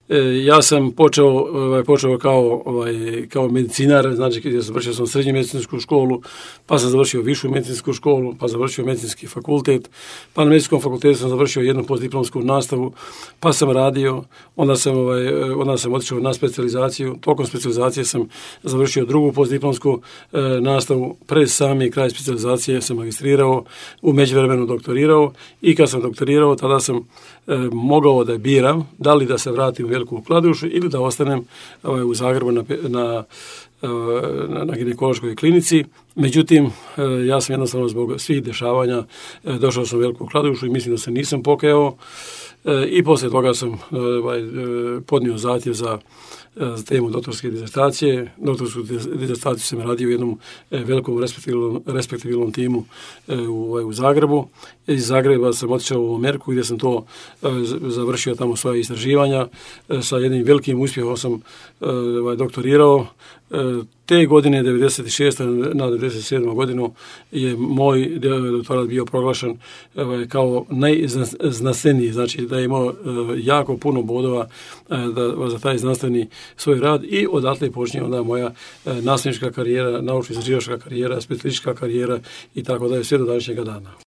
Ja sam počeo kao medicinar, znači završio sam srednju medicinsku školu, pa sam završio višu medicinsku školu, pa završio medicinski fakultet, pa na medicinskom fakultetu sam završio jednu postdiplomsku nastavu, pa sam radio, onda sam otišao na specijalizaciju, tokom specijalizacije sam završio drugu postdiplomsku nastavu, pred sami kraj specijalizacije sam magistrirao, u međuvremenu doktorirao i kad sam doktorirao tada sam mogao da biram da li da se vratim u Veliku Kladušu ili da ostanem u Zagrebu na ginekološkoj klinici. Međutim, ja sam jednostavno zbog svih dešavanja došao sam u Veliku Kladušu i mislim da se nisam pokajao i poslije toga sam podnio zahtjev za temu doktorske dizertacije. Doktorsku dizertaciju sam radio u jednom velikom respektabilnom timu u Zagrebu. Iz Zagreba sam otišao u Ameriku gdje sam to završio tamo svoje istraživanja. Sa jednim velikim uspjehom sam doktorirao. Te godine, 96. na 97. godinu, je moj doktorat bio proglašen kao najznanstveniji, znači da je imao jako puno bodova za taj znanstveni svoj rad i odatle počinje onda moja nastavnička karijera, naučno-istraživačka karijera, specijalistička karijera i tako dalje, sve do današnjega dana.